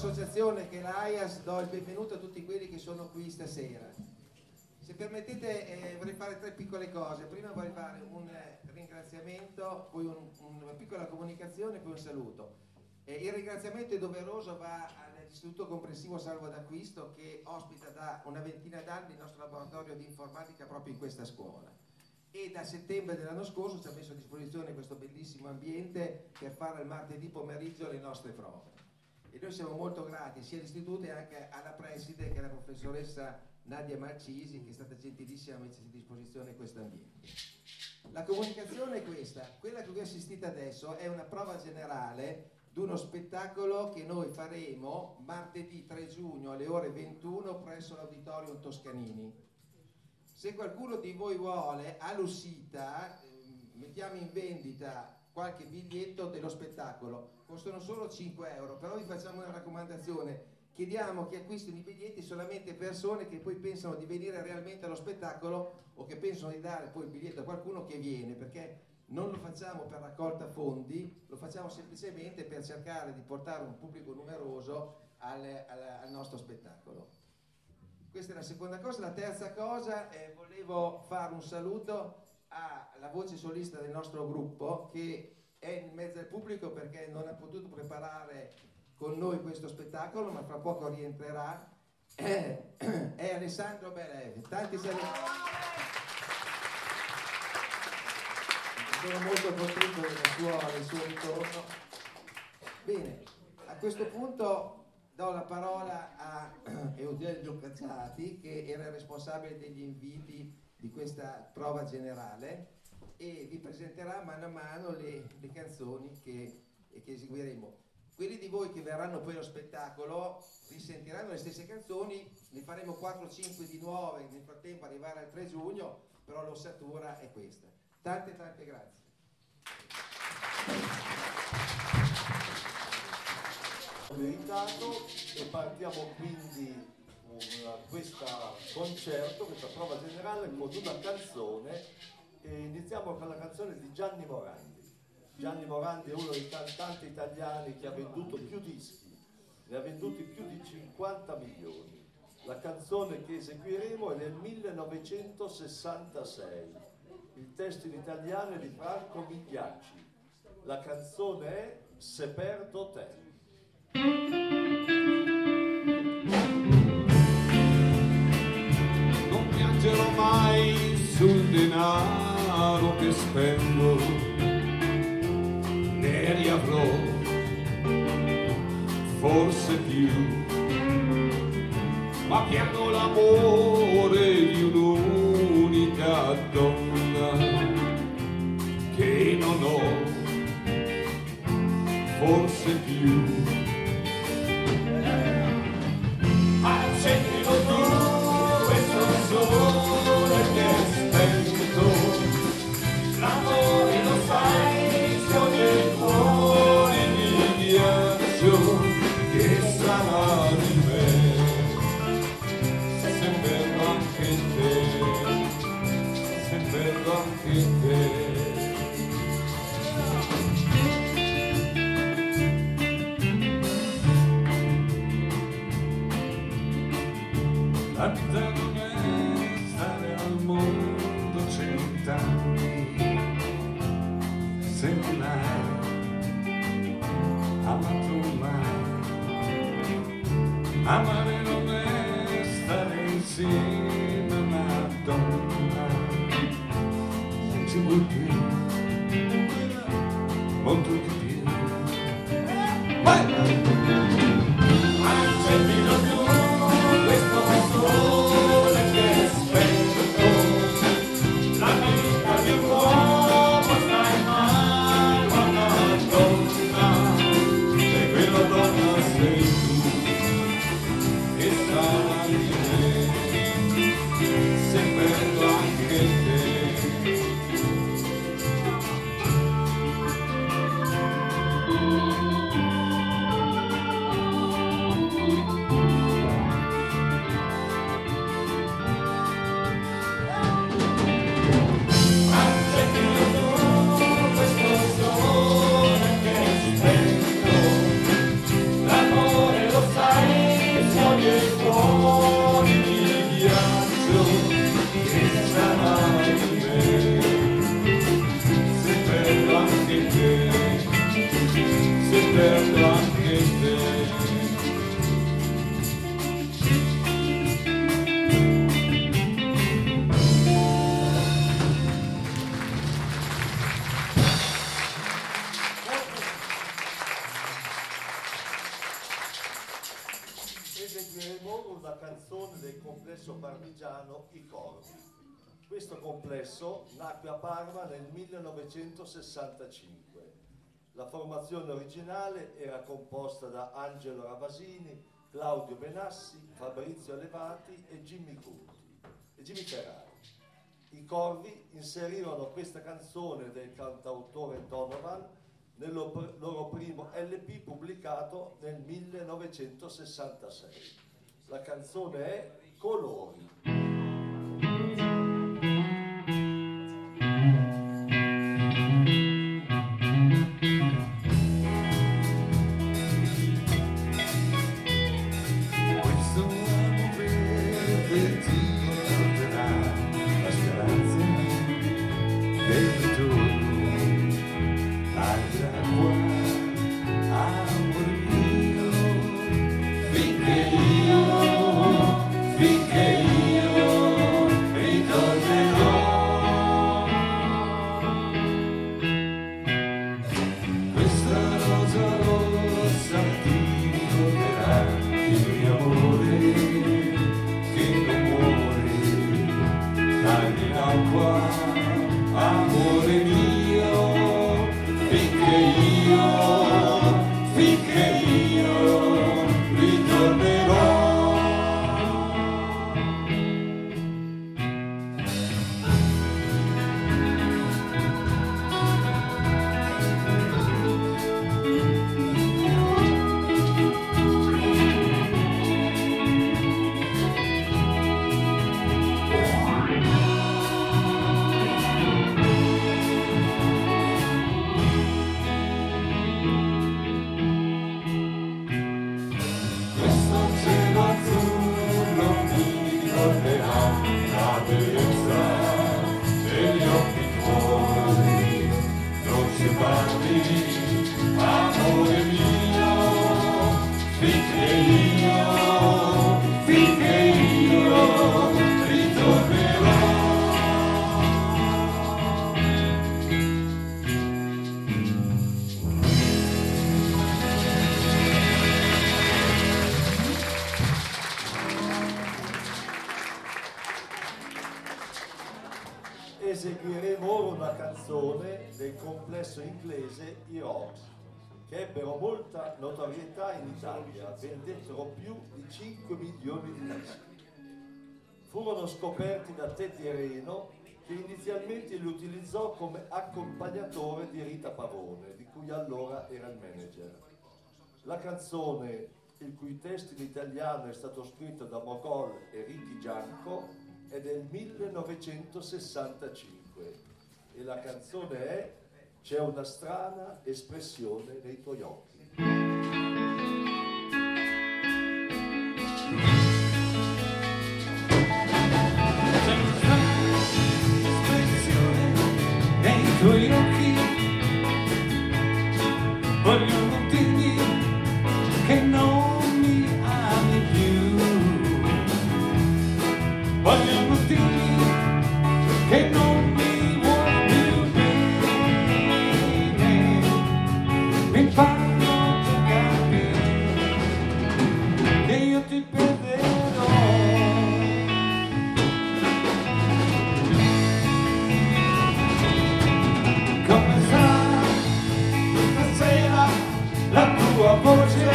associazione che è l'AIAS do il benvenuto a tutti quelli che sono qui stasera. Se permettete vorrei fare 3 piccole cose. Prima vorrei fare un ringraziamento, poi una piccola comunicazione, poi un saluto. Il ringraziamento è doveroso, va all'Istituto Comprensivo Salvo d'Acquisto, che ospita da una ventina d'anni il nostro laboratorio di informatica proprio in questa scuola, e da settembre dell'anno scorso ci ha messo a disposizione questo bellissimo ambiente per fare il martedì pomeriggio le nostre prove, e noi siamo molto grati sia all'istituto e anche alla preside, che è la professoressa Nadia Marcisi, che è stata gentilissima a mettersi a disposizione questo ambiente. La comunicazione è questa: quella che vi assistite adesso è una prova generale di uno spettacolo che noi faremo martedì 3 giugno alle ore 21 presso l'Auditorium Toscanini. Se qualcuno di voi vuole, all'uscita mettiamo in vendita qualche biglietto dello spettacolo, costano solo 5 euro, però vi facciamo una raccomandazione: chiediamo che acquistino i biglietti solamente persone che poi pensano di venire realmente allo spettacolo, o che pensano di dare poi il biglietto a qualcuno che viene, perché non lo facciamo per raccolta fondi, lo facciamo semplicemente per cercare di portare un pubblico numeroso al nostro spettacolo. Questa è la seconda cosa. La terza cosa, volevo fare un saluto alla voce solista del nostro gruppo, che è in mezzo al pubblico perché non ha potuto preparare con noi questo spettacolo, ma fra poco rientrerà. È Alessandro Belev. Tanti saluti. Sono molto contento del suo ritorno. Bene, a questo punto do la parola a Eugenio Cacciati, che era il responsabile degli inviti di questa prova generale, e vi presenterà mano a mano le canzoni che eseguiremo. Quelli di voi che verranno poi allo spettacolo risentiranno le stesse canzoni, ne faremo 4-5 di nuove nel frattempo arrivare al 3 giugno, però l'ossatura è questa. Tante grazie. Meritato, e partiamo quindi con questo concerto, questa prova generale, con una canzone, e iniziamo con la canzone di Gianni Morandi. Gianni Morandi è uno dei cantanti italiani che ha venduto più dischi, ne ha venduti più di 50 milioni. La canzone che eseguiremo è del 1966, il testo in italiano è di Franco Migliacci. La canzone è Se perdo te. Non piangerò mai sul denaro che spendo, ne riavrò forse più, ma piango l'amore di un'unica donna che non ho forse più. Accendilo tu questo sole che è spento, l'amore lo sai, se ogni cuore di ghiaccio che sarà di me, se perdo anche te, se perdo anche te. La vita non è stare al mondo 100 anni se non hai amato mai. Amare non è stare insieme a una donna, se ci vuoi più, molto di più. Accendilo più questo sole che è spento, la vita di un uomo stai mai a una donna, e quella donna sei tu, che sarà di me, se perdo anche te. eseguiremo una canzone del complesso parmigiano I Corvi. Questo complesso nacque a Parma nel 1965. La formazione originale era composta da Angelo Ravasini, Claudio Benassi, Fabrizio Levati e Jimmy Ferrari. I Corvi inserirono questa canzone del cantautore Donovan nel loro primo LP pubblicato nel 1966. La canzone è Colori. Questo uomo verde ti porterà la speranza del ritorno all'acqua, amore mio, finché io ritornerò. Questa rosa rossa ti ricorderà il mio amore che non muore dall'acqua, amore mio, finché io ritornerò. Questo cielo azzurro mi ricorderà la bellezza degli occhi tuoi, dolci bambini, amore mio, finché io ritornerò. Eseguiremo ora una canzone del complesso inglese I Rocks, che ebbero molta notorietà in Italia, vendettero più di 5 milioni di dischi. Furono scoperti da Teddy Reno, che inizialmente li utilizzò come accompagnatore di Rita Pavone, di cui allora era il manager. La canzone, il cui testo in italiano è stato scritto da Mogol e Ricky Gianco, è del 1965 e la canzone è C'è una strana espressione nei tuoi occhi. Nei tuoi occhi vogliono dirmi che non mi ami più, vogliono dirmi che non mi vuoi più bene, mi fanno giocare che io ti perderò. Come sarà stasera la tua voce?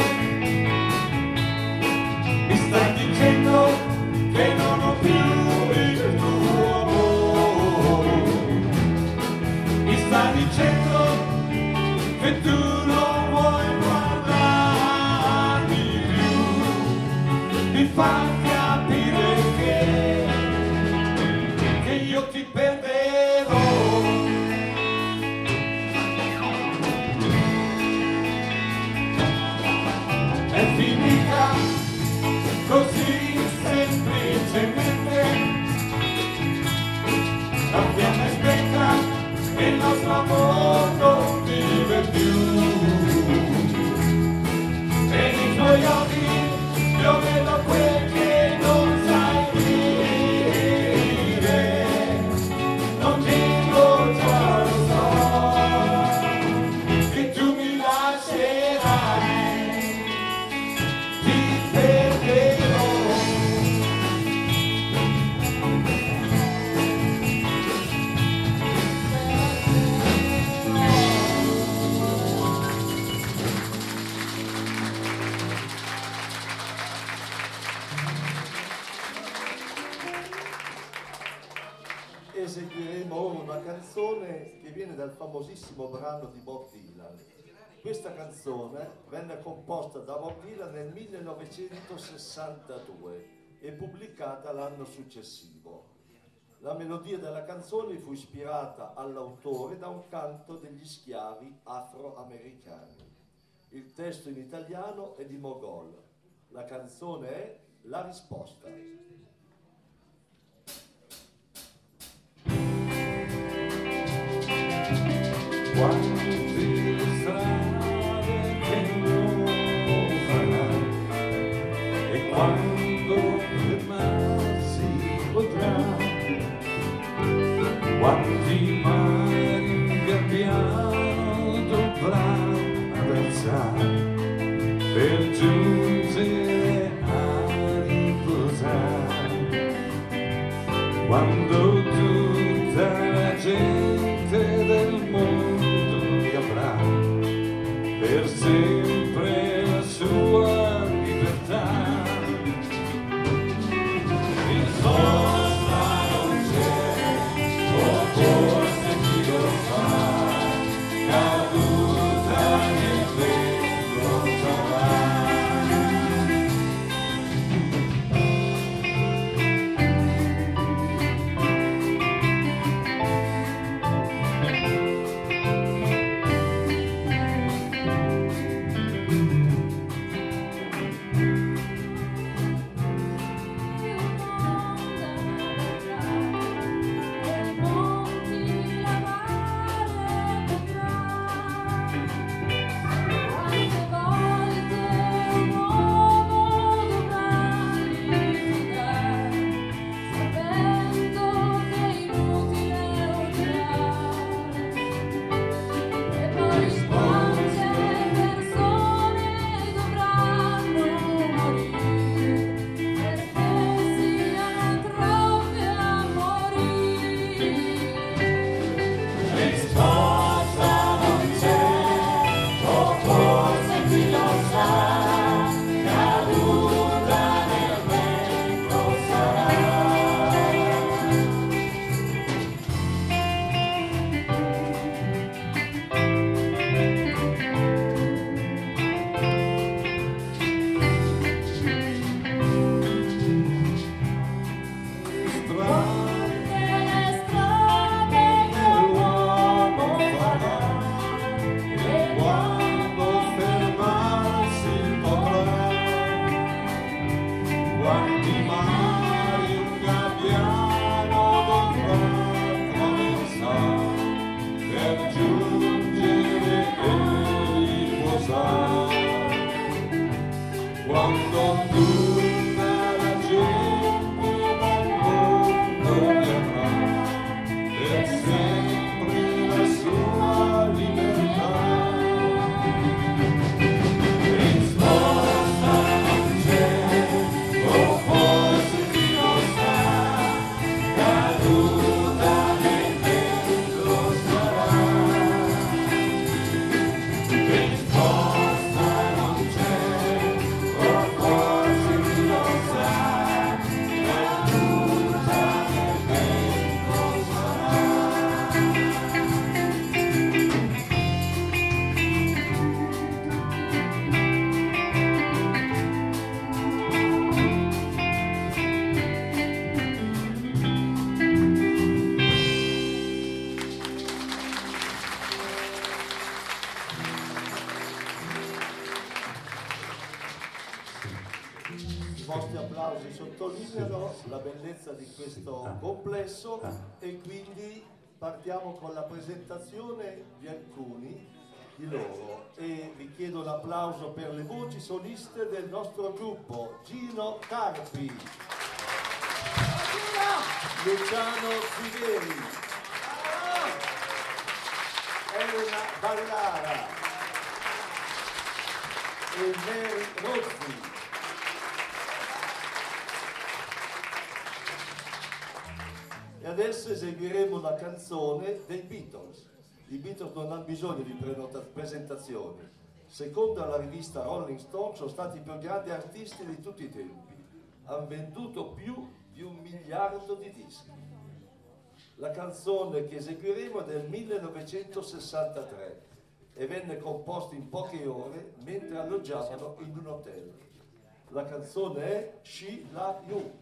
Mi stai dicendo che non ho più il tuo amore. Mi stai dicendo che tu non vuoi guardarmi più. Mi fa capire che io ti perderò. È finita così semplicemente la fiamma è spenta e il nostro amore non vive più. E nei tuoi occhi io vedo quel che non sai dire, eseguiremo ora una canzone che viene dal famosissimo brano di Bob Dylan. Questa canzone venne composta da Bob Dylan nel 1962 e pubblicata l'anno successivo. La melodia della canzone fu ispirata all'autore da un canto degli schiavi afroamericani. Il testo in italiano è di Mogol. La canzone è La risposta. Quanti strade che non farà e quando fermarsi potrà, quanti mari un gabbiano dovrà attraversare per giungere a riposare, quando tutta la gente del mondo avrà per sempre la sua libertà. Risposta non c'è, o forse chi lo fa, caduta nel vento sarà. I vostri applausi sottolineano la bellezza di questo complesso e quindi partiamo con la presentazione di alcuni di loro e vi chiedo l'applauso per le voci soliste del nostro gruppo: Gino Carpi, Luciano Ziveri, Elena Ballara e Mary Rozzi. E adesso eseguiremo una canzone dei Beatles. I Beatles non hanno bisogno di presentazioni. Secondo la rivista Rolling Stone sono stati i più grandi artisti di tutti i tempi. Hanno venduto più di 1 miliardo di dischi. La canzone che eseguiremo è del 1963 e venne composta in poche ore mentre alloggiavano in un hotel. La canzone è She Love You.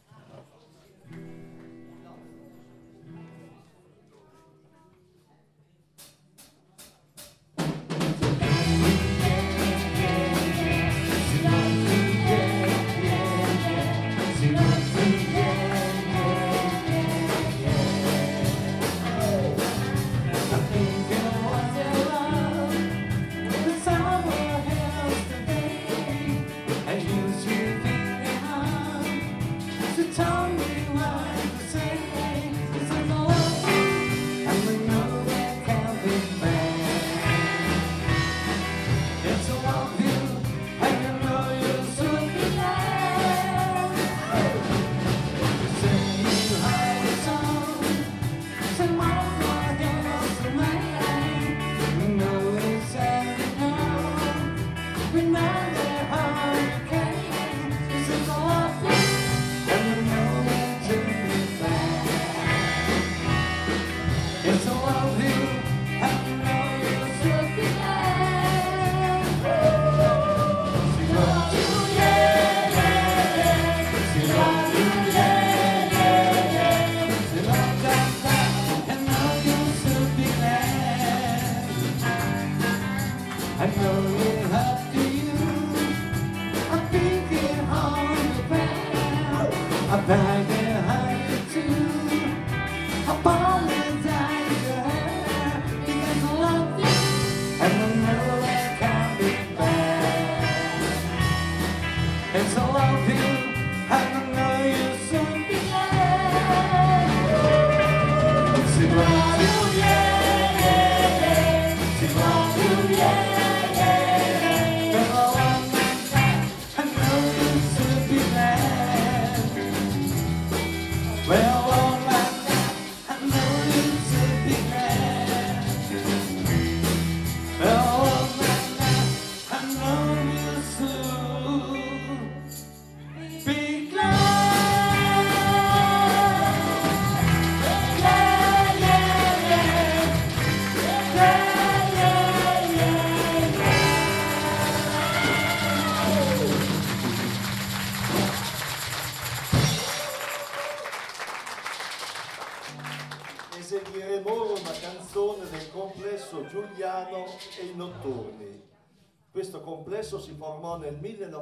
Eseguiremo ora una canzone del complesso Giuliano e i Notturni. Questo complesso si formò nel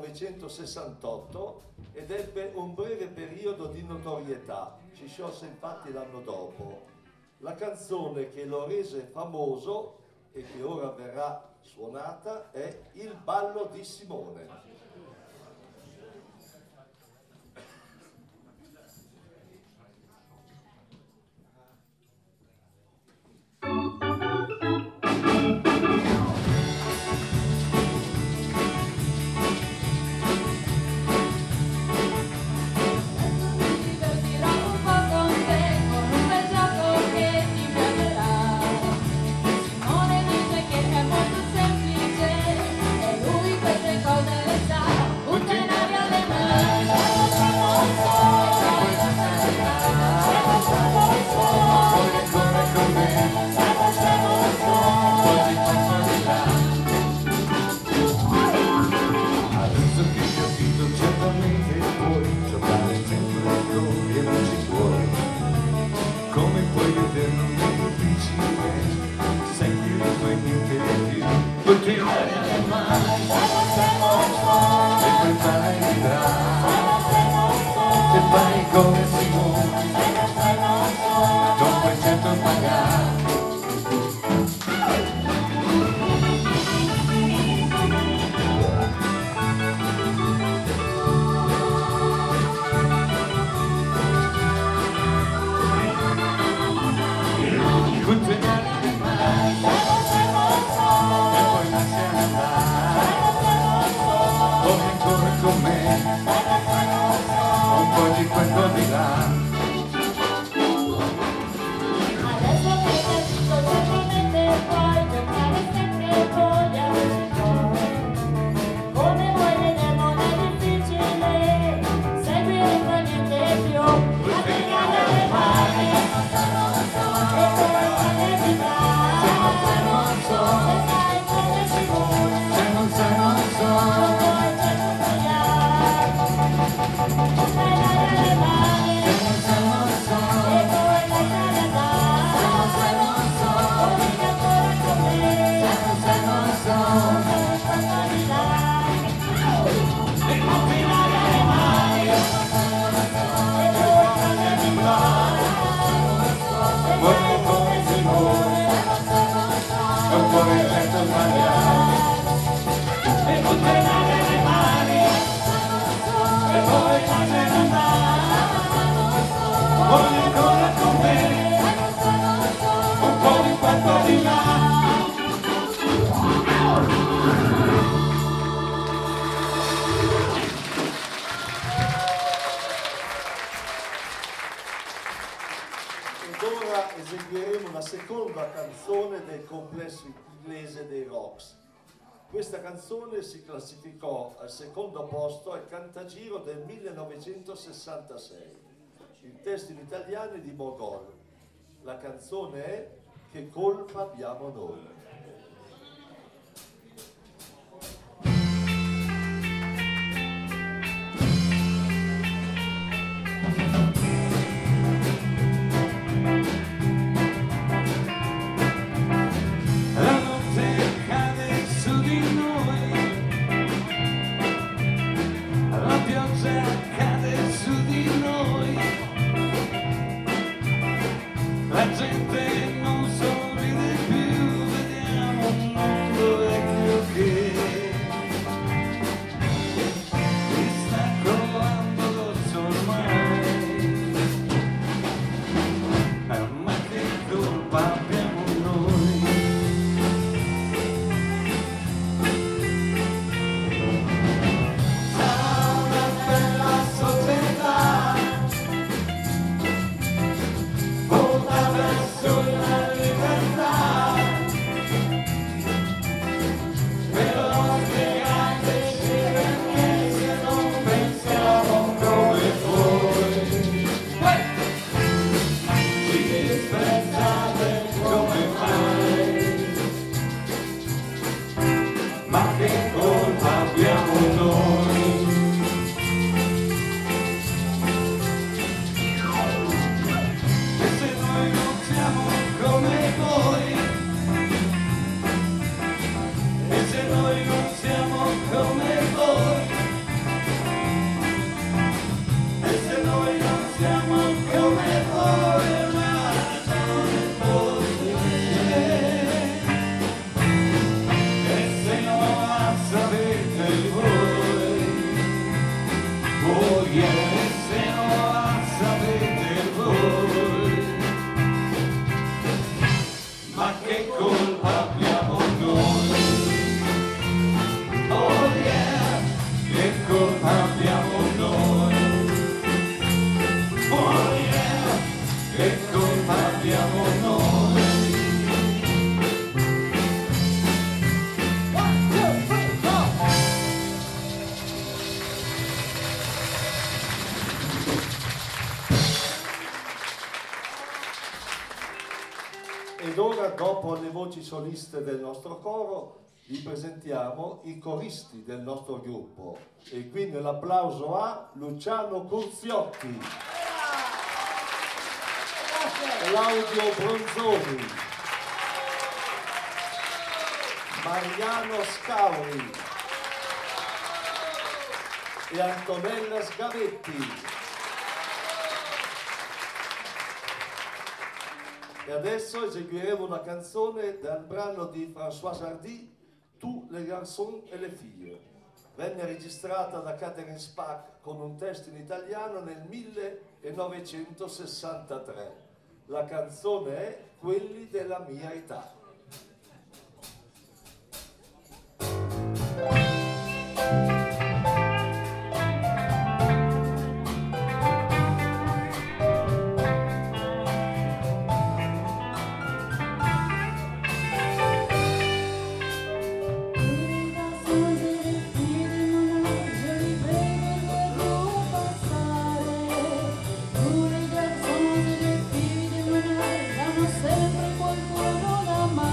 1968 ed ebbe un breve periodo di notorietà, si sciolse infatti l'anno dopo. La canzone che lo rese famoso e che ora verrà suonata è Il ballo di Simone. Simone dice che è molto semplice e lui queste cose le sa. seconda canzone del complesso inglese dei Rocks. Questa canzone si classificò al secondo posto al Cantagiro del 1966. Il testo in italiano è di Mogol. La canzone è Che colpa abbiamo noi. La gente non sorride più, vediamo un altro vecchio che mi sta crollando addosso ormai. Ma che colpa abbiamo noi? Sarà una bella società verso la libertà, però spiegateci perché se non pensiamo come voi, ci disprezzate come mai, ma che colpa abbiamo noi? Come voi, e se noi non siamo come voi, e se noi non siamo come voi, una ragione possibile, e se non la sapete voi, voi, e se non la sapete voi. Ma che colpa abbiamo noi? Oh yeah, che colpa abbiamo noi? Oh yeah, che colpa abbiamo noi? One, two, three, go! Ed ora, dopo le voci soliste del nostro coro, vi presentiamo i coristi del nostro gruppo. E quindi l'applauso a Luciano Curziotti, Claudio Bronzoni, Mariano Scauri e Antonella Sgavetti. E adesso eseguiremo una canzone dal brano di François Hardy, Tous les garçons et les filles. Venne registrata da Catherine Spack con un testo in italiano nel 1963. La canzone è Quelli della mia età. Sempre qualcuno da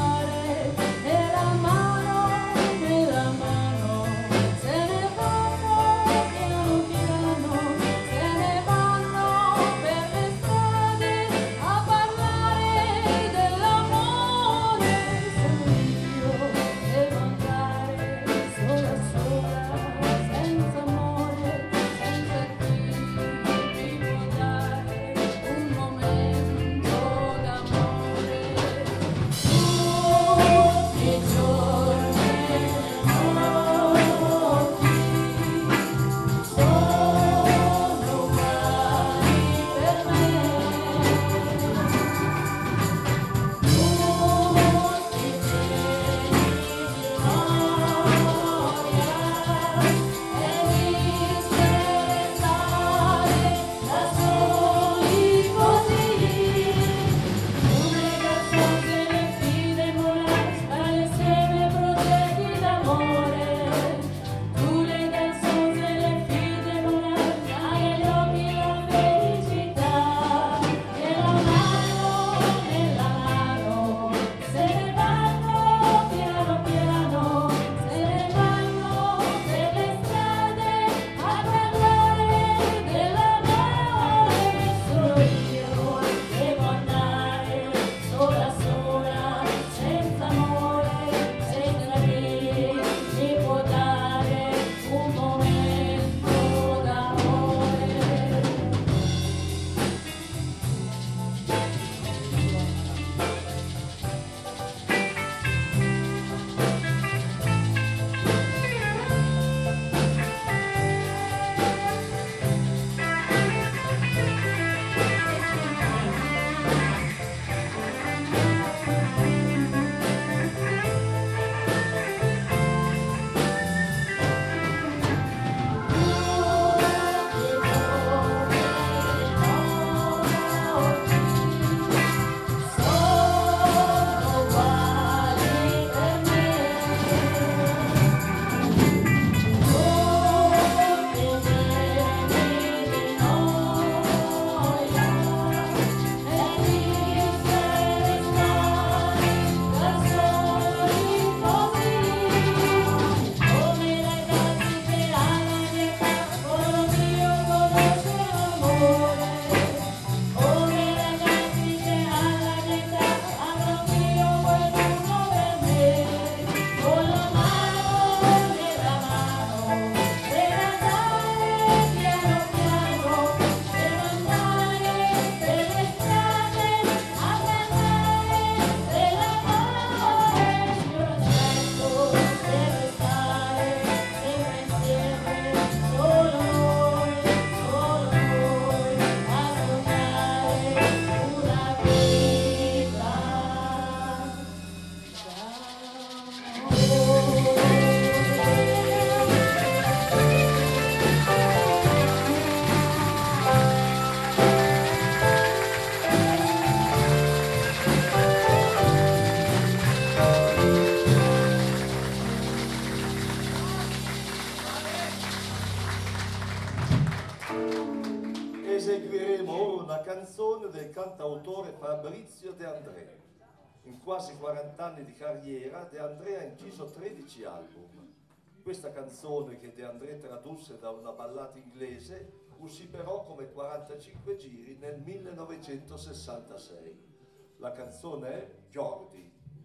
eseguiremo una canzone del cantautore Fabrizio De André. In quasi 40 anni di carriera De André ha inciso 13 album. Questa canzone, che De André tradusse da una ballata inglese, uscì però come 45 giri nel 1966. La canzone è Jordi.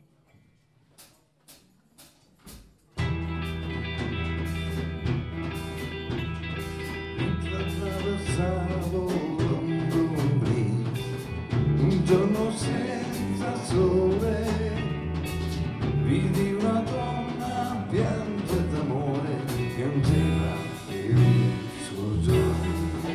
Attraversavo Londra, un giorno senza sole, vidi una donna piangere d'amore, piangeva il suo giorno.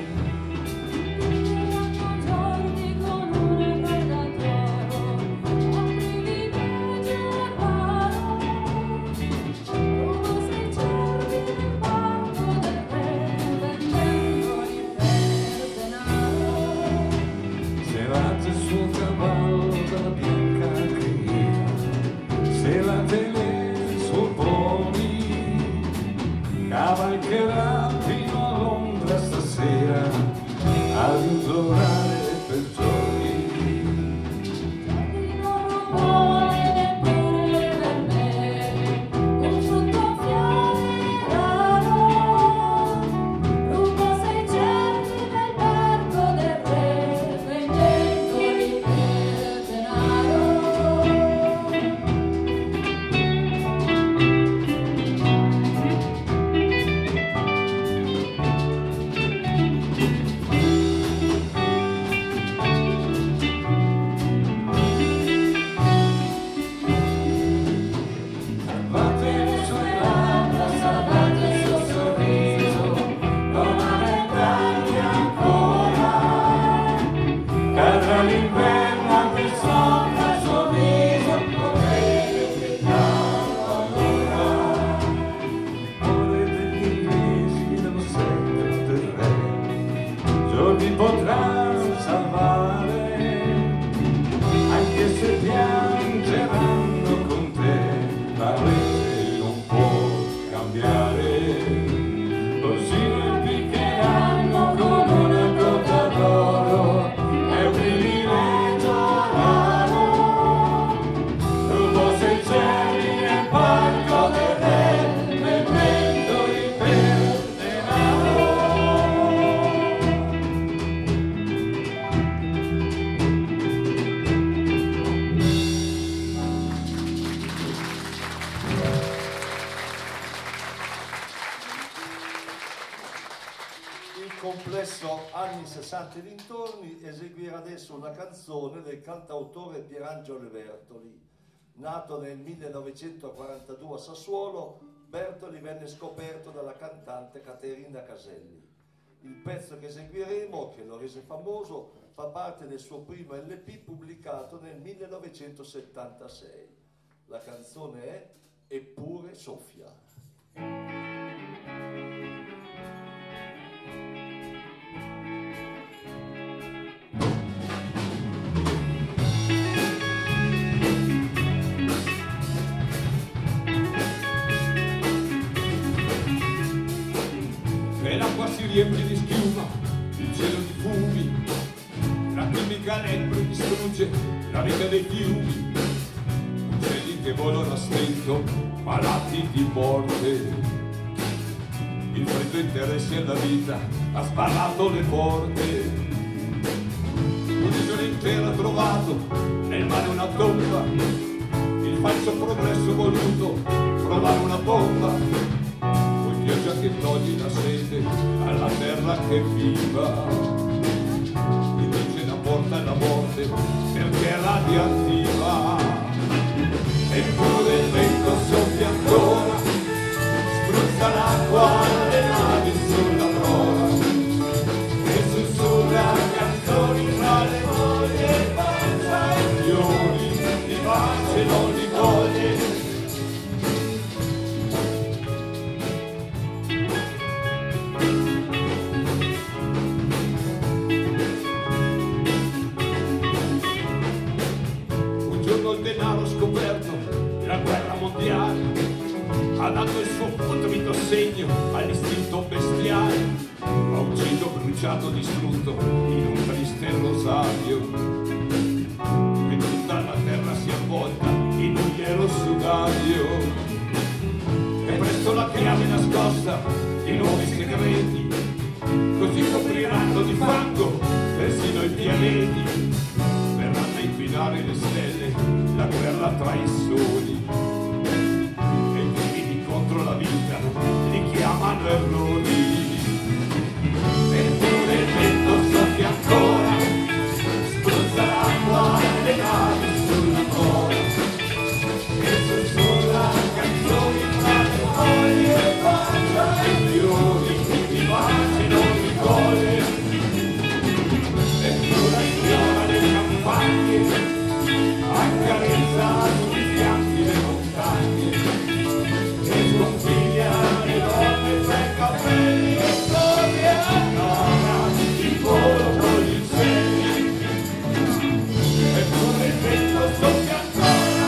Cavalcherà fino a Londra stasera ad implorare per giorni. Non vuole nemmeno per me un frutto fiorano, rubo 6 cerchi del parco del re, vendendoli per denaro. Potranno salvare, anche se piangeranno con te, la legge non può cambiare, così lo impiccheranno con una goccia d'oro, è un privilegio raro, rubo 6 cieli nel parco del re, vendendoli per denaro. Il complesso anni 60 e dintorni eseguirà adesso una canzone del cantautore Pierangelo Bertoli. Nato nel 1942 a Sassuolo, Bertoli venne scoperto dalla cantante Caterina Caselli. Il pezzo che eseguiremo, che lo rese famoso, fa parte del suo primo LP pubblicato nel 1976. La canzone è Eppure soffia. E l'acqua si riempie di schiuma, il cielo di fumi, la chimica lepre distrugge la vita dei fiumi, uccelli che volano a stento, malati di morte. Il freddo interesse alla vita ha sbarrato le porte. Un'isola intera ha trovato nel mare una tomba, il falso progresso voluto trovare una bomba. Pioggia che toglie la sete alla terra che viva, invece la porta alla morte perché è radioattiva. Eppure il vento soffia ancora, spruzza l'acqua alle navi sulla prora e sussurra canzoni tra le foglie, pensa ai fiori di pace non li coglie. Il denaro scoperto, la guerra mondiale ha dato il suo fotovido segno all'istinto bestiale, ha ucciso, bruciato bruciato, distrutto in un triste rosario, e tutta la terra si avvolta in un nero sudario, e presto la chiave nascosta di nuovi segreti, così copriranno di fango persino i pianeti, verranno a inquinare le stelle, la guerra tra i soli, e i crimini contro la vita li chiamano errori. Eppure il vento soffia ancora, spruzza l'acqua nelle navi sulla mora, e sussurra canzoni tra le foglie e bacia i fiori, di pace non mi coglie. Eppure infiora le campagne, accarezza sui fianchi le montagne, e sconfiglia le donne tra i capelli e torni ancora il volo con gli uccelli. Eppure il vento soffia ancora.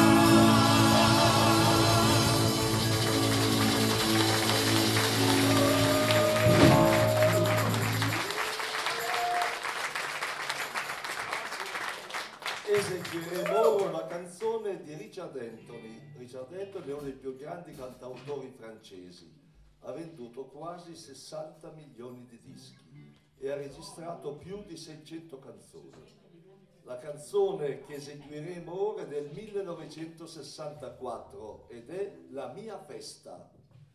Eseguiremo una canzone di Richard Anthony. Richard Anthony è uno dei più grandi cantautori francesi, ha venduto quasi 60 milioni di dischi e ha registrato più di 600 canzoni. La canzone che eseguiremo ora è del 1964 ed è La mia festa.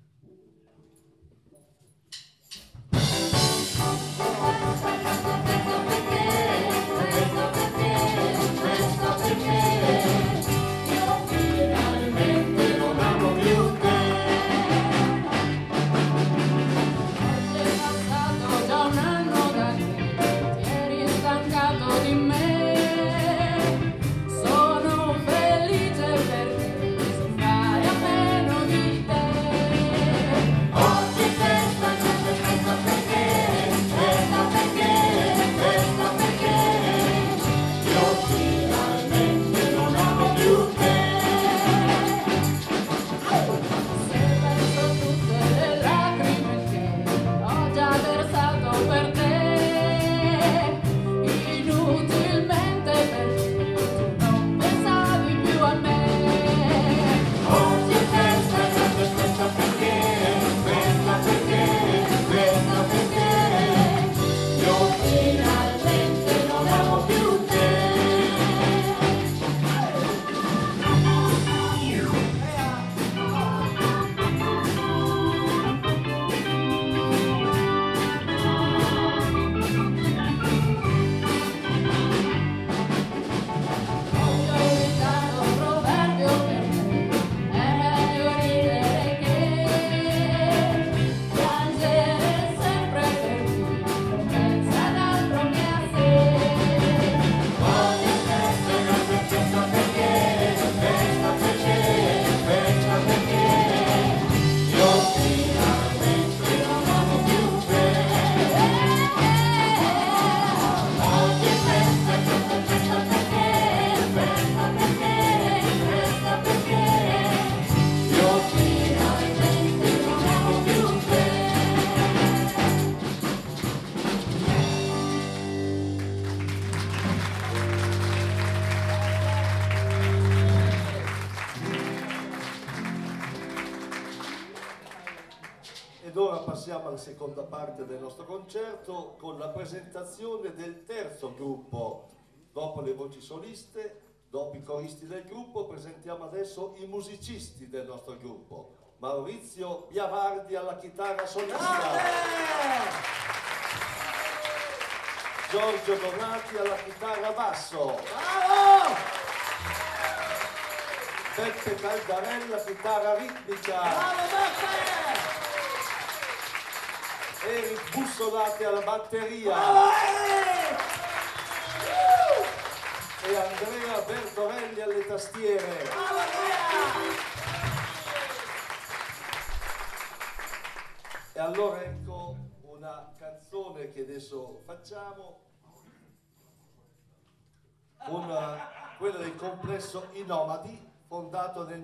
Ed ora passiamo alla seconda parte del nostro concerto con la presentazione del terzo gruppo. Dopo le voci soliste, dopo i coristi del gruppo, presentiamo adesso i musicisti del nostro gruppo. Maurizio Biavardi alla chitarra solista, Giorgio Donati alla chitarra basso, Bravo! Beppe Caldarella chitarra ritmica, Bravo Beppe! Eric Bussolati alla batteria, e Andrea Bertorelli alle tastiere. E allora ecco una canzone che adesso facciamo, quella del complesso I Nomadi, fondato nel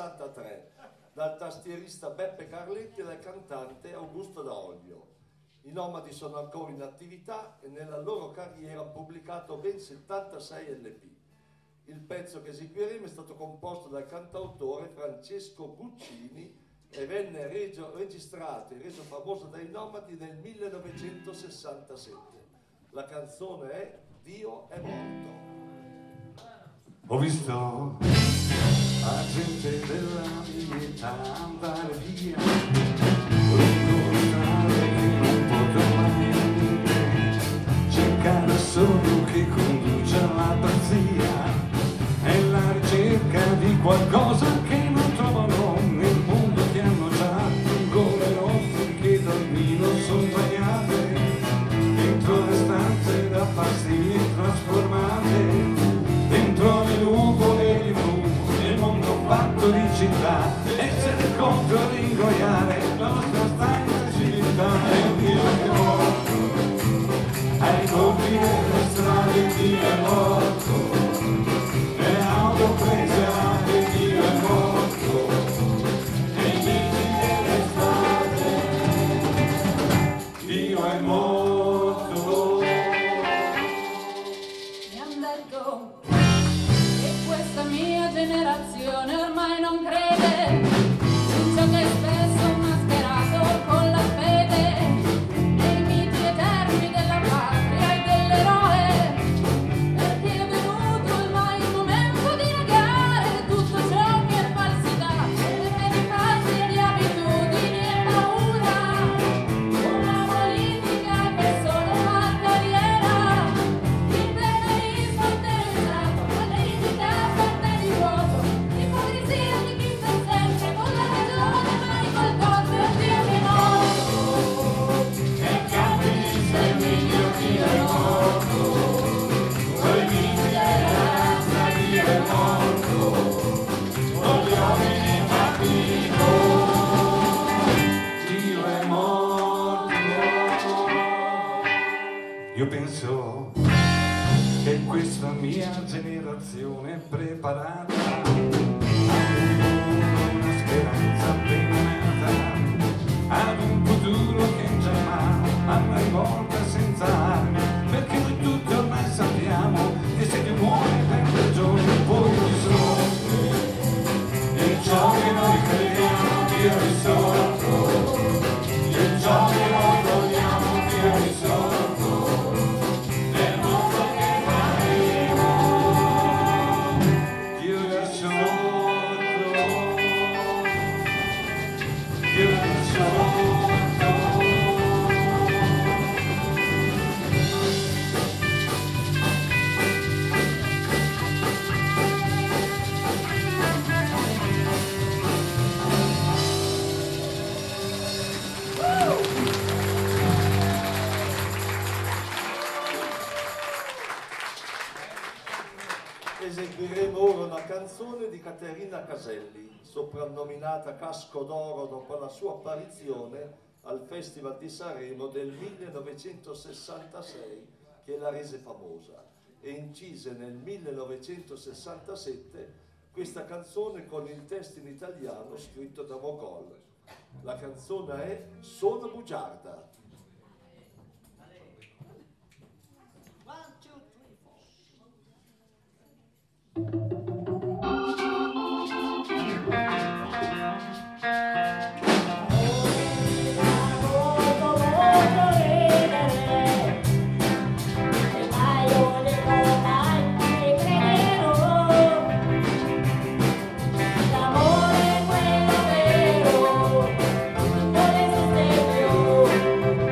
1963 dal tastierista Beppe Carletti e dal cantante Augusto D'Aolio. I Nomadi sono ancora in attività e nella loro carriera hanno pubblicato ben 76 LP. Il pezzo che eseguiremo è stato composto dal cantautore Francesco Guccini e venne registrato e reso famoso dai Nomadi nel 1967. La canzone è Dio è morto. Ho visto la gente della mia età andare via lungo strade che non potrò mai venire, cercare solo che conduce alla pazzia, è la ricerca di qualcosa che non trovano nel mondo che hanno già, lungo le notti che dormino sono bagnate dentro le stanze da pastiglie trasformate, dentro le nuvole di fumo, nel mondo fatto di città, essere contro a ringoiare la nostra stanza civiltà. E Dio è morto, ai colpi delle strade Dio è morto, le auto prese anche Dio è morto, e i vici delle strade Dio è morto. Mi han detto che questa mia generazione ormai non crede in ciò che spesso ho mascherato con la fede, nei miti eterni della patria e dell'eroe, perché è venuto ormai il momento di negare tutto ciò che è falsità, le fedi false di abitudini e paura, una politica che è solo una carriera, il benerismo interessato, la politica fatta di vuoto, l'ipocrisia di chi sta sempre con la ragione mai col corpo e Dio che è morto, E capisce meglio Dio è morto, quei miti della razza Dio è morto, con gli uomini fatti di Dio è morto. Io penso che questa mia generazione è preparata a una speranza appena nata, ad un futuro che già ma una rivolta senza armi, perché noi tutti ormai sappiamo che se Dio muore per ragioni poi risorge, e ciò che noi crediamo Dio è risorto, e ciò che noi vogliamo Dio è risorto, nel mondo che faremo Dio è risorto, Dio è risorto. Eseguiremo ora una canzone di Caterina Caselli, soprannominata Casco d'Oro dopo la sua apparizione al Festival di Sanremo del 1966, che la rese famosa, e incise nel 1967 questa canzone con il testo in italiano scritto da Mogol. La canzone è Sono bugiarda. l'amore è quello vero, non esiste più.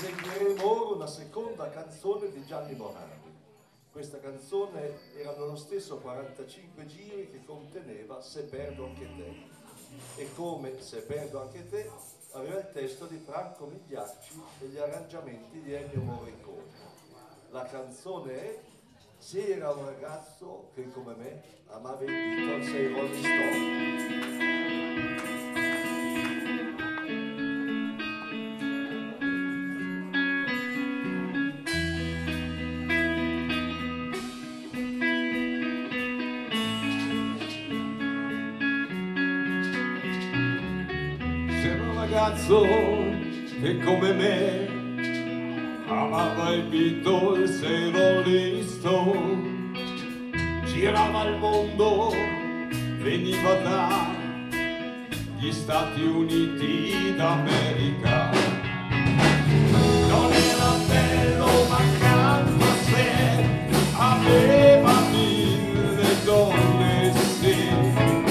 eseguiremo ora una seconda canzone di Gianni Morandi. Questa canzone era nello stesso 45 giri che conteneva Se perdo anche te, e come Se perdo anche te aveva il testo di Franco Migliacci e gli arrangiamenti di Ennio Morricone. La canzone è C'era un ragazzo che come me amava i Beatles e i Rolling Stones. Ragazzo che come me amava i Beatles e i Rolling Stone, girava il mondo, veniva dagli Stati Uniti d'America. Non era bello ma accanto a sé aveva 1000 donne, sì.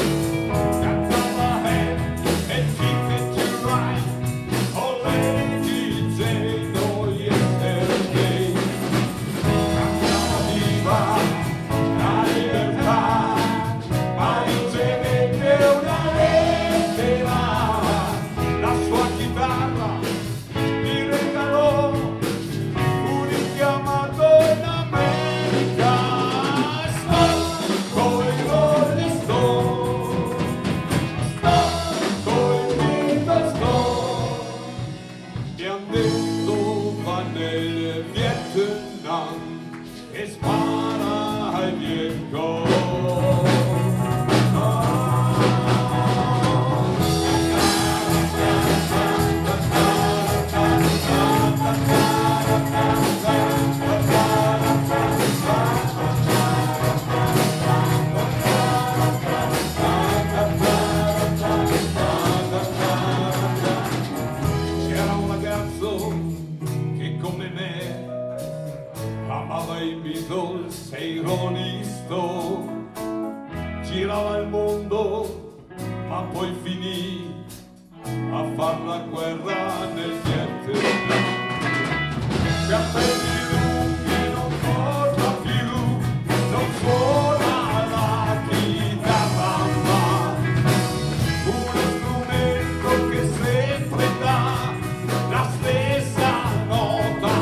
Girava il mondo, ma poi finì a far la guerra nel Vietnam. Capelli lunghi, non corda più, non suona la chitarra, ma uno strumento che sempre dà la stessa nota.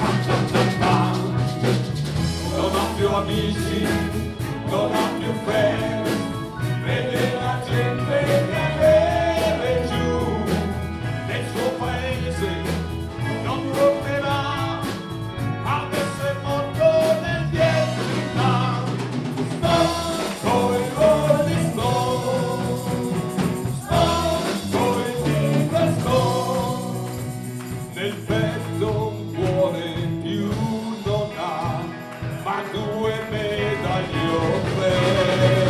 Non ha più amici, non ha più fede. Vede la gente cadere giù, nel suo paese non tornerà ad essere morto nel Vietnam. Sto coi Rolling Stone, sto coi Beatles, sto nel petto un cuore più non ha, ma 2 medaglie o 3.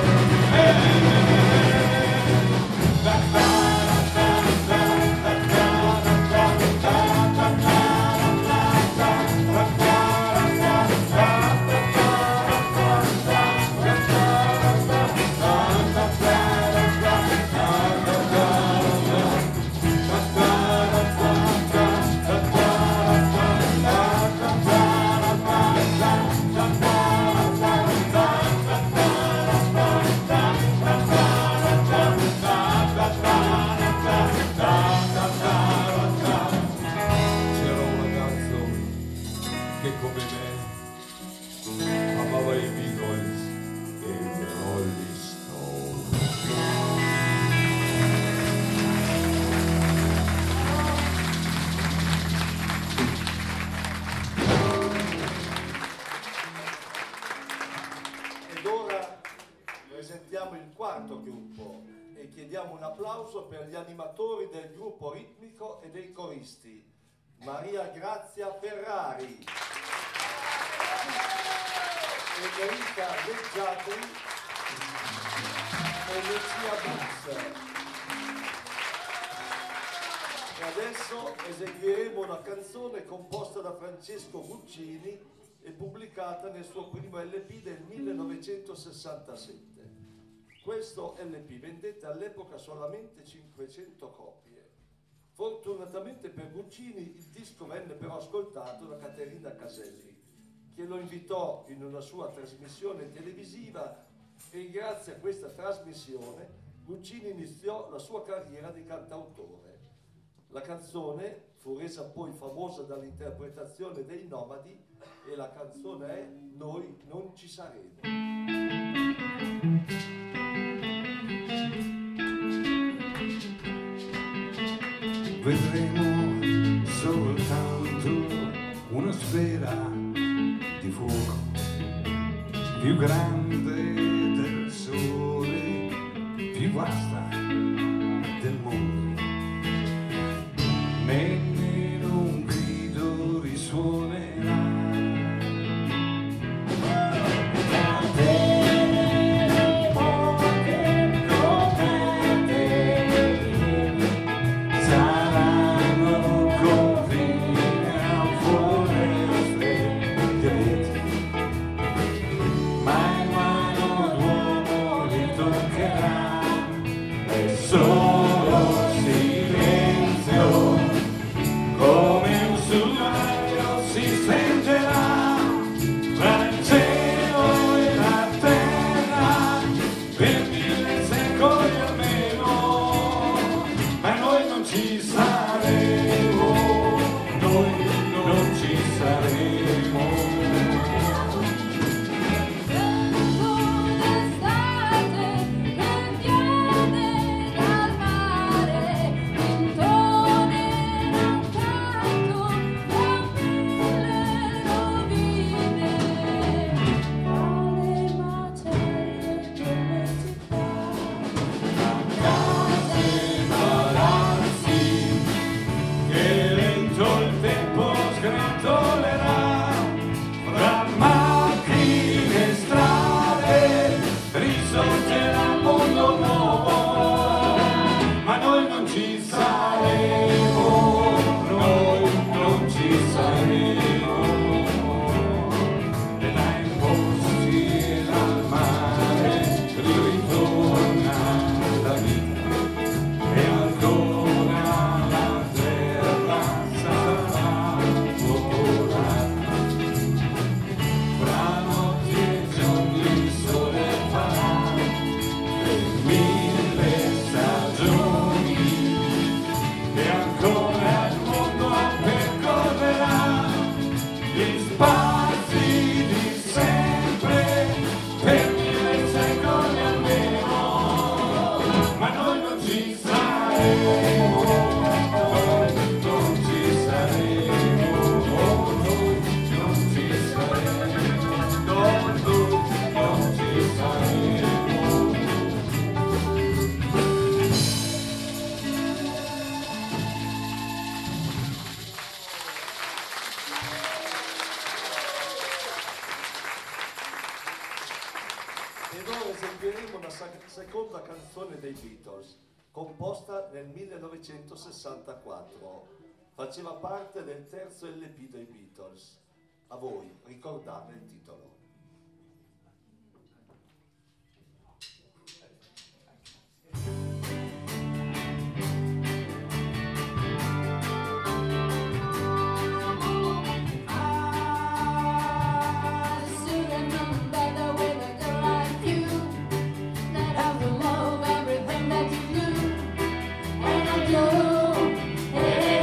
Un applauso per gli animatori del gruppo ritmico e dei coristi, Maria Grazia Ferrari, Enrica Leggiati e Lucia Bux. E adesso eseguiremo una canzone composta da Francesco Guccini e pubblicata nel suo primo LP del 1967. Questo LP vendette all'epoca solamente 500 copie. Fortunatamente per Guccini il disco venne però ascoltato da Caterina Caselli, che lo invitò in una sua trasmissione televisiva e grazie a questa trasmissione Guccini iniziò la sua carriera di cantautore. La canzone fu resa poi famosa dall'interpretazione dei Nomadi e la canzone è Noi non ci saremo. Vedremo soltanto una sfera di fuoco più grande del sole, più vasta del mondo. Nemmeno un grido risuonerà. Seconda canzone dei Beatles, composta nel 1964, faceva parte del terzo LP dei Beatles. A voi ricordate il titolo.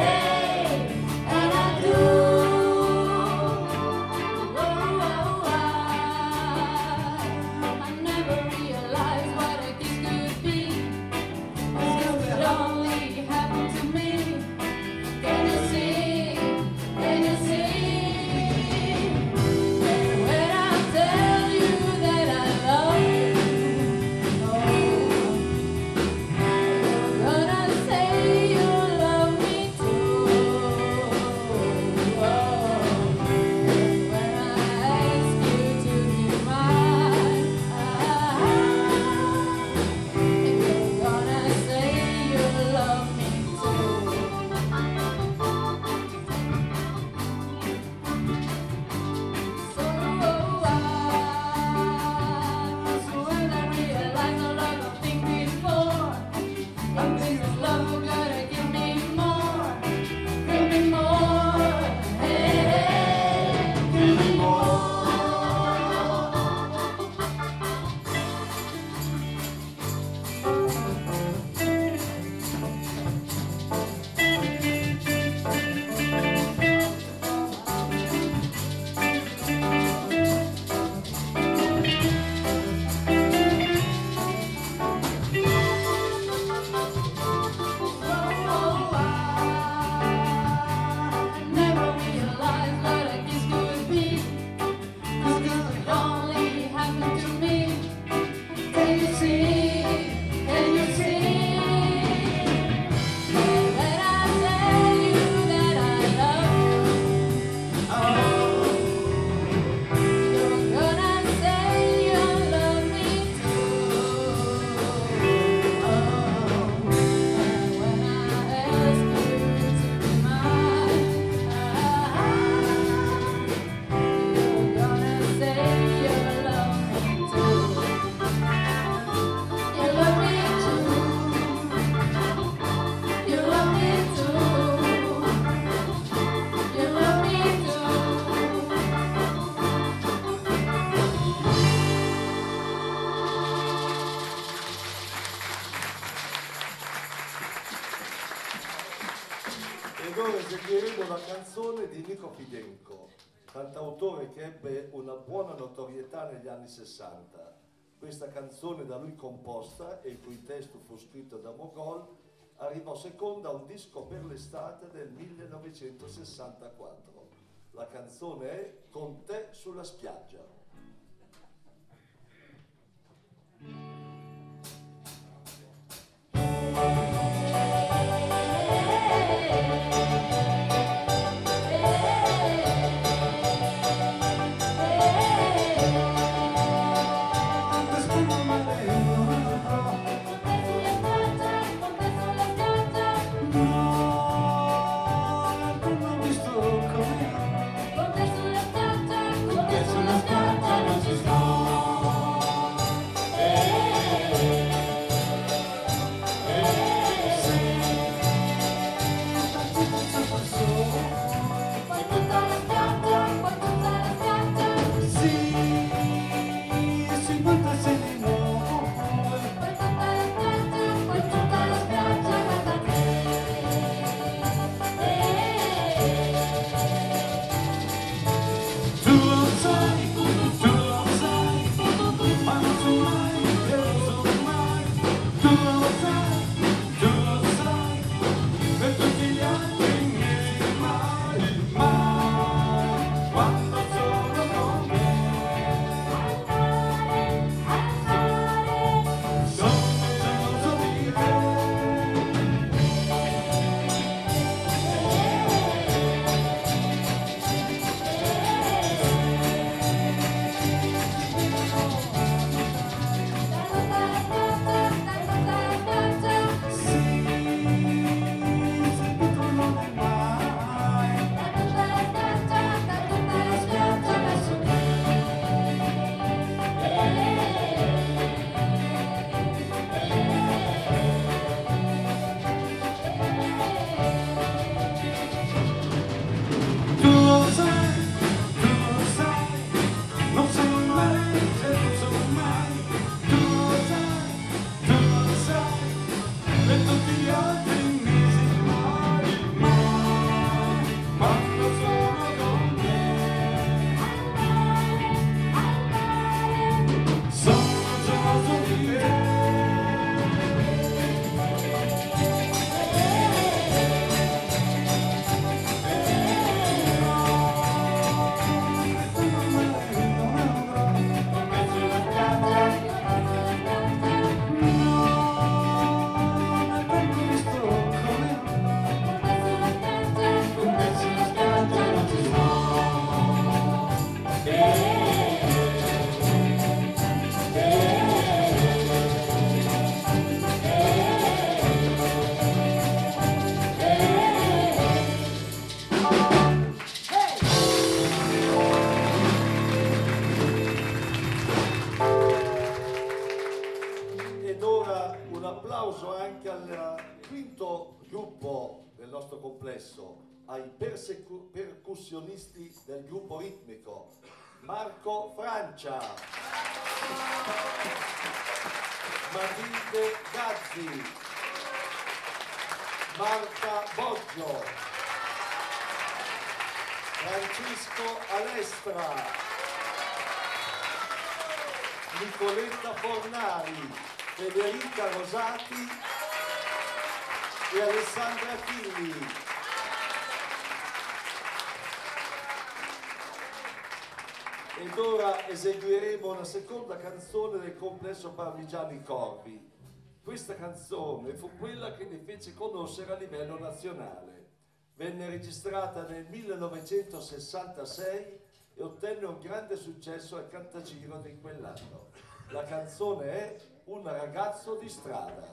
Oh, eseguiremo una canzone di Nico Fidenco, cantautore che ebbe una buona notorietà negli anni 60. Questa canzone da lui composta e il cui testo fu scritto da Mogol arrivò seconda a un disco per l'estate del 1964. La canzone è Con te sulla spiaggia. Ai percussionisti del gruppo ritmico Marco Francia, Matilde Gazzi, Marta Boggio, Francisco Alestra, Nicoletta Fornari, Federica Rosati e Alessandra Chilli. Ed ora eseguiremo una seconda canzone del complesso Parmigiani Corvi. Questa canzone fu quella che mi fece conoscere a livello nazionale. Venne registrata nel 1966 e ottenne un grande successo al Cantagiro di quell'anno. La canzone è Un ragazzo di strada.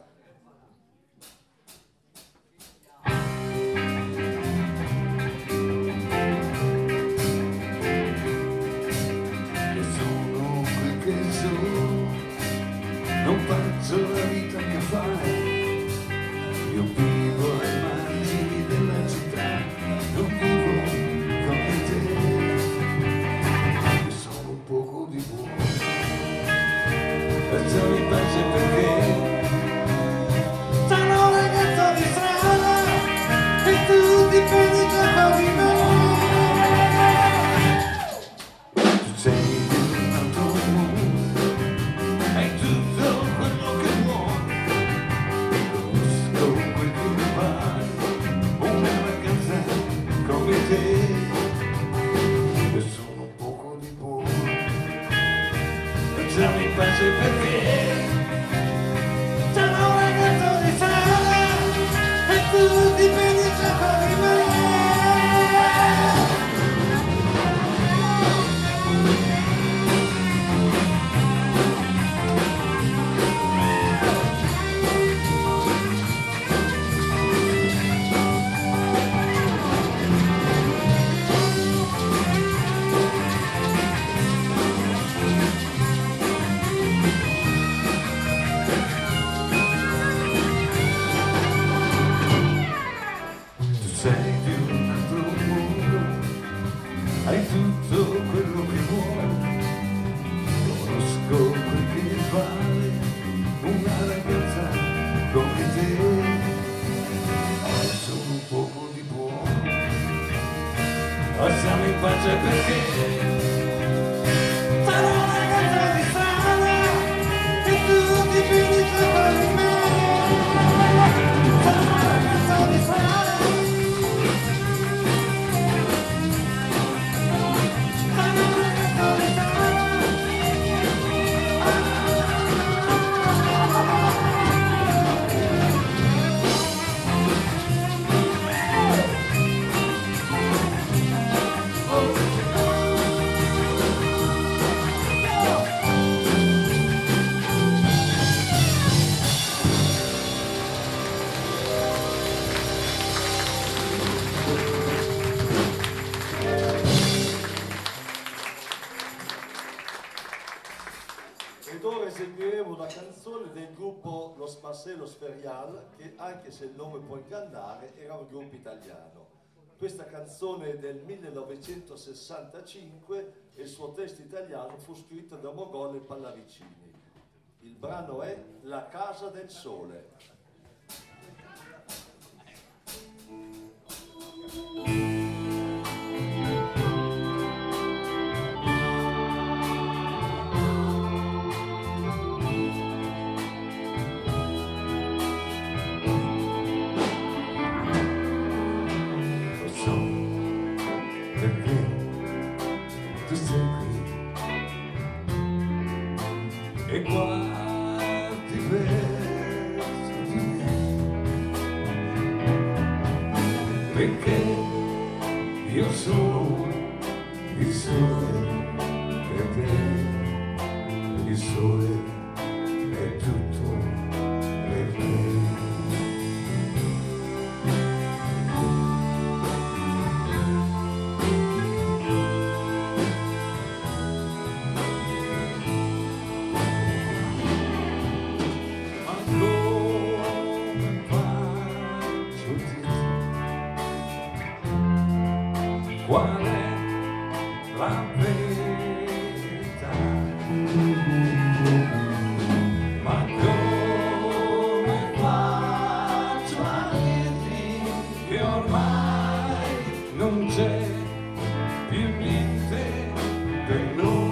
Non faccio la vita che fai, io vivo ai margini della città, non vivo come te, io sono un poco di buono, perciò mi piace perché come te, e sono un poco di buono, facciamo in pace perché sono un ragazzo di sala e tu dipendi sopra di me. Hai tutto quello che vuoi, conosco quel che vale una ragazza come te, sono un poco di buono, ma siamo in pace perché sarò una ragazza di strada e tu ti fidi sopra di me, sarò una ragazza di strada. Ed ora eseguiremo una canzone del gruppo Los Marcellos Ferial, che anche se il nome può ingannare era un gruppo italiano. Questa canzone è del 1965 e il suo testo italiano fu scritto da Mogol e Pallavicini. Il brano è La Casa del Sole. E guardi verso di me, perché io sono il sole per te, il sole è tutto per te. Qual è la verità? Ma come faccio a dirti che ormai non c'è più niente per noi?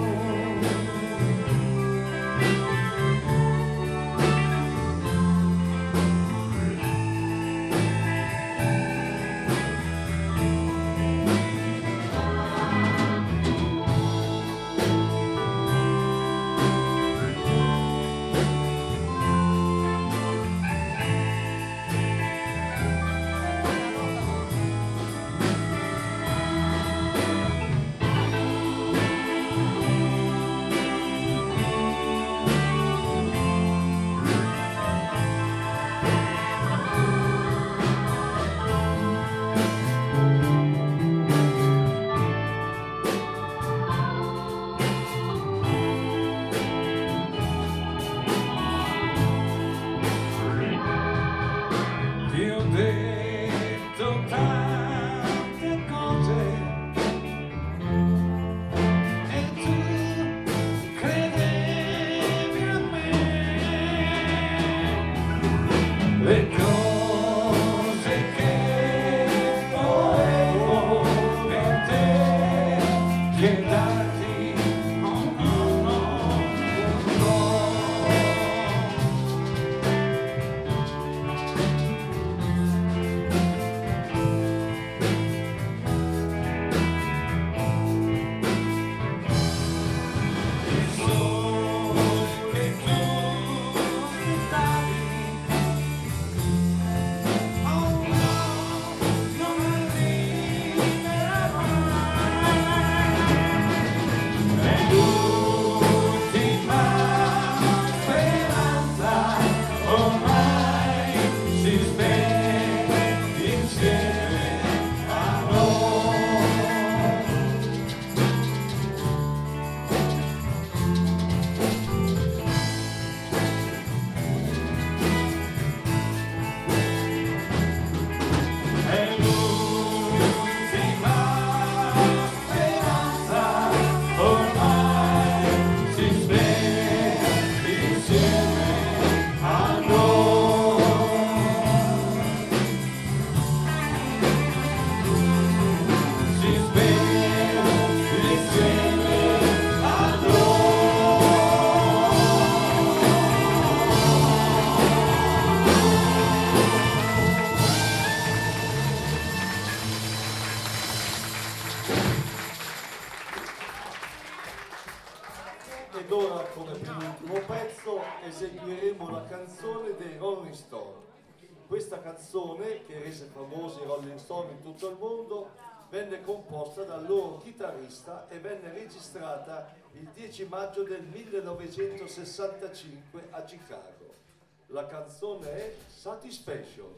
Ed ora, come penultimo pezzo, eseguiremo la canzone dei Rolling Stone. Questa canzone, che rese famosi i Rolling Stone in tutto il mondo, venne composta dal loro chitarrista e venne registrata il 10 maggio del 1965 a Chicago. La canzone è Satisfaction.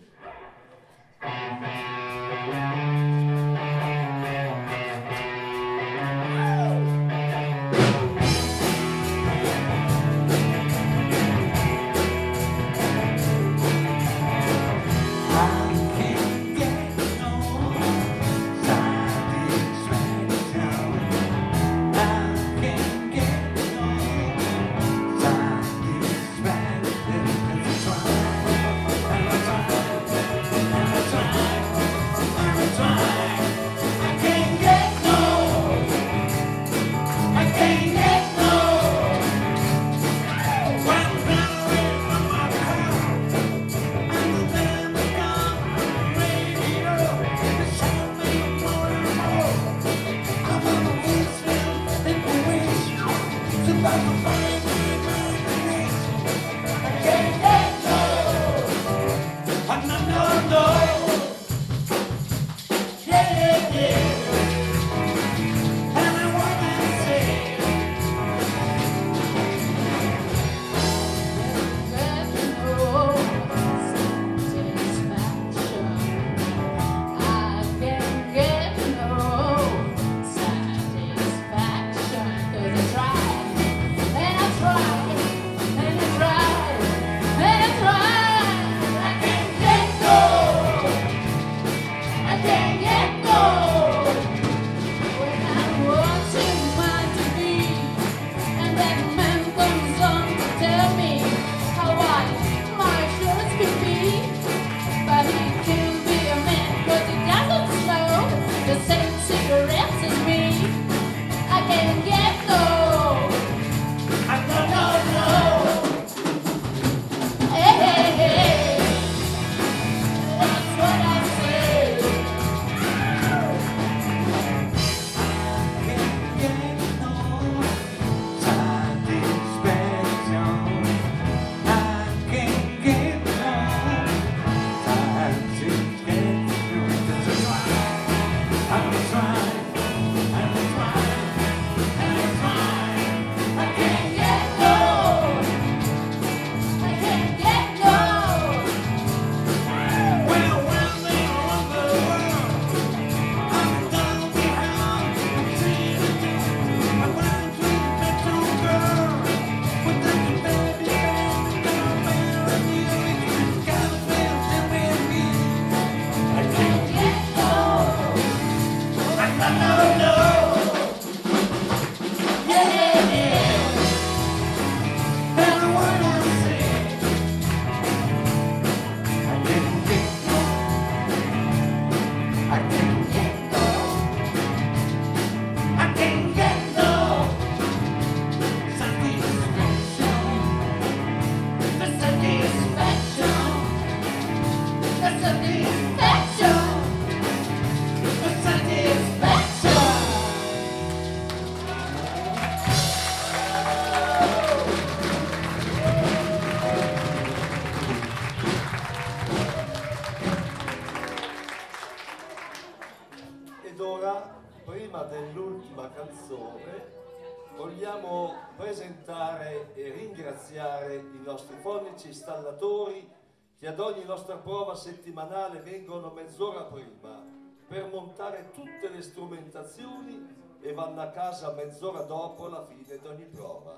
Vogliamo presentare e ringraziare i nostri fonici installatori che ad ogni nostra prova settimanale vengono mezz'ora prima per montare tutte le strumentazioni e vanno a casa mezz'ora dopo la fine di ogni prova.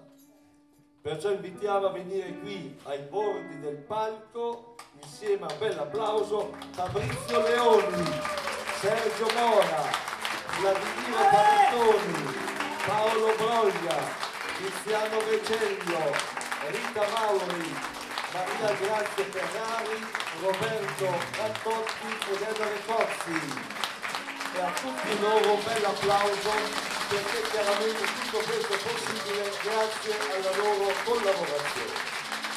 Perciò invitiamo a venire qui ai bordi del palco insieme a un bel applauso Fabrizio Leoni, Sergio Mora, Vladimiro Panettoni, Paolo Broglia, Tiziano Vecellio, Rita Mauri, Maria Grazia Ferrari, Roberto Cattotti ed Edare Cozzi. E a tutti loro un bel applauso, perché chiaramente tutto questo è possibile grazie alla loro collaborazione.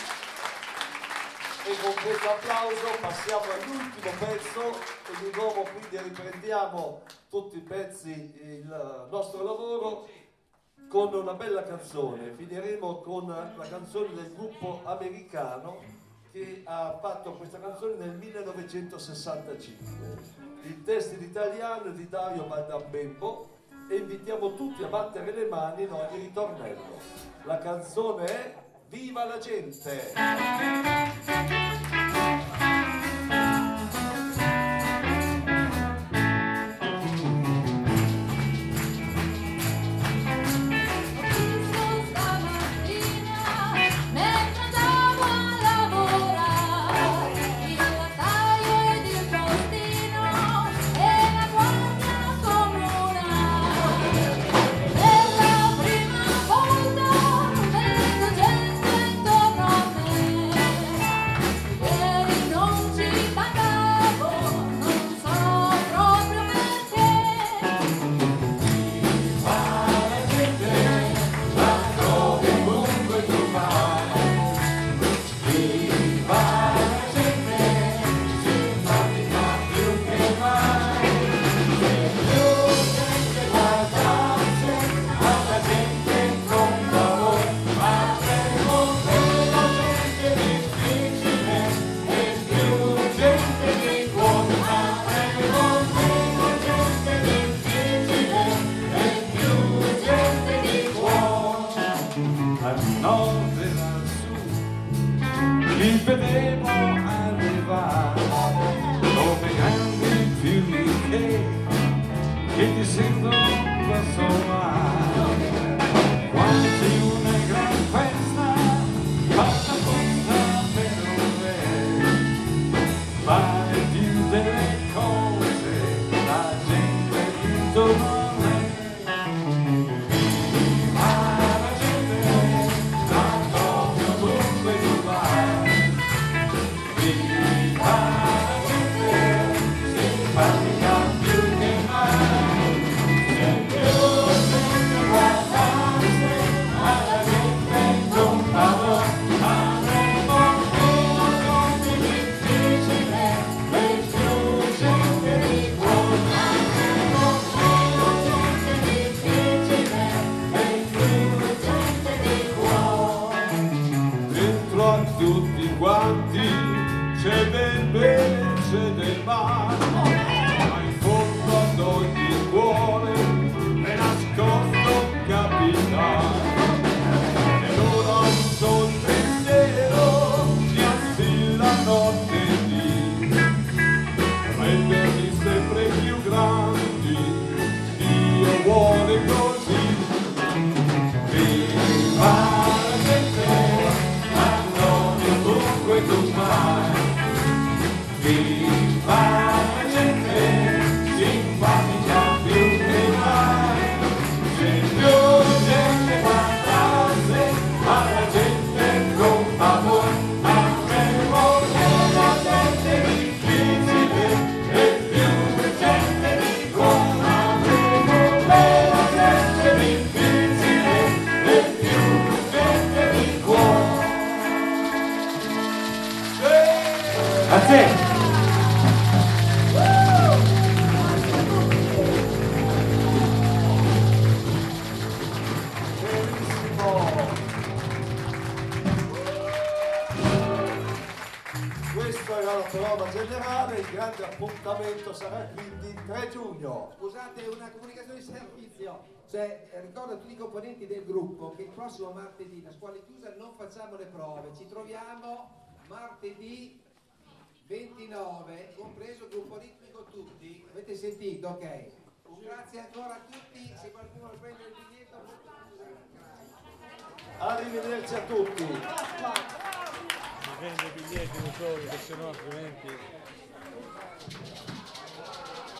E con questo applauso passiamo all'ultimo pezzo e di nuovo quindi riprendiamo tutti i pezzi, il nostro lavoro con una bella canzone. Finiremo con la canzone del gruppo americano che ha fatto questa canzone nel 1965. Il testo in italiano è di Dario Valdambembo e invitiamo tutti a battere le mani in ogni ritornello. La canzone è Viva la gente! Ricordo a tutti i componenti del gruppo che il prossimo martedì, la scuola è chiusa, non facciamo le prove, ci troviamo martedì 29, compreso il gruppo ritmico tutti, avete sentito? Ok, un grazie ancora a tutti, se qualcuno prende il biglietto, arrivederci a tutti. Prende i biglietti, non so, perché sennò altrimenti...